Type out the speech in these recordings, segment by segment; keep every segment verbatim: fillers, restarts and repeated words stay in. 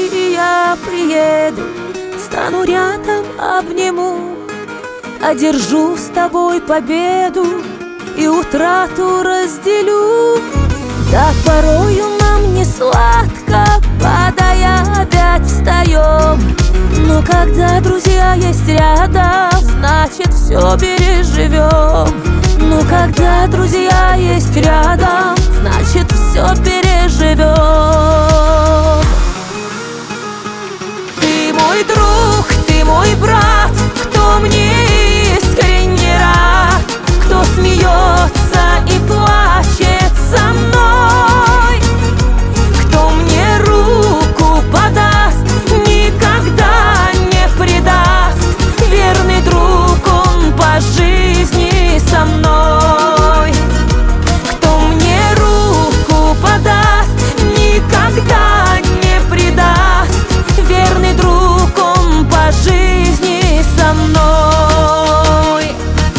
и я приеду, стану рядом, обниму, одержу с тобой победу и утрату разделю. Да, порою нам не сладко, падая опять встаем, но когда друзья есть рядом, значит все переживем. Но когда друзья есть рядом, значит все переживем. Ты мой друг, ты мой брат, кто мне искренне рад, кто смеется и плачет со мной, кто мне руку подаст, никогда не предаст. Верный друг, он по жизни со мной. Кто мне руку подаст, никогда не предаст. Верный друг, он по жизни со мной.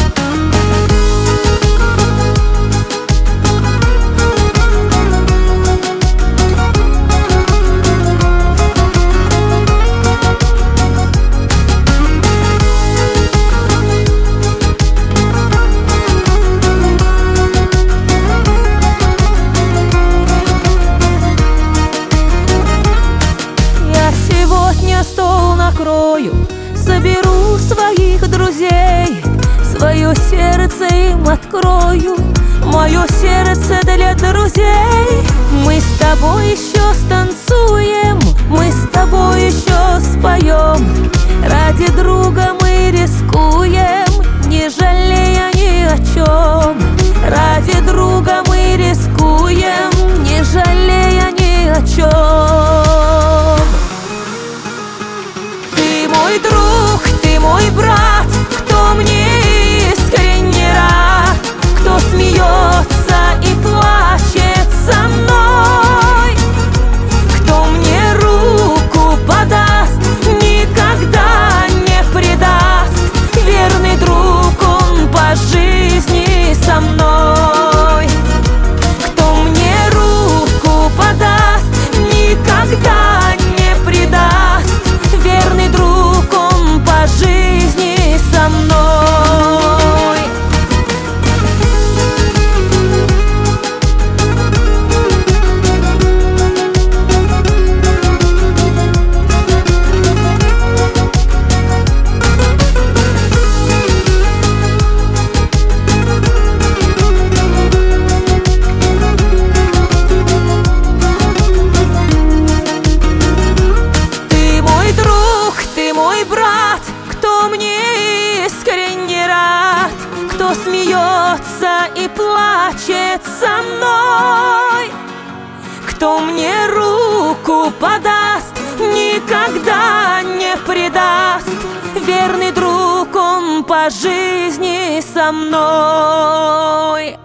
Стол накрою, соберу своих друзей, свое сердце им открою, мое сердце для друзей. Мы с тобой еще станцуем, мы с тобой еще споем, ради друга мы рискуем, не жалея ни о чем. Ради друга мы рискуем, не жалея ни о чем. Ты мой друг, ты мой брат, кто мне искренне рад, кто смеется и плачет со мной, кто мне руку подаст, никогда не предаст. Верный друг, он по жизни со мной. Кто мне руку подаст, никогда не предаст. Верный друг, он по жизни со мной. Кто смеется и плачет со мной, кто мне руку подаст, никогда не предаст. Верный друг, он по жизни со мной.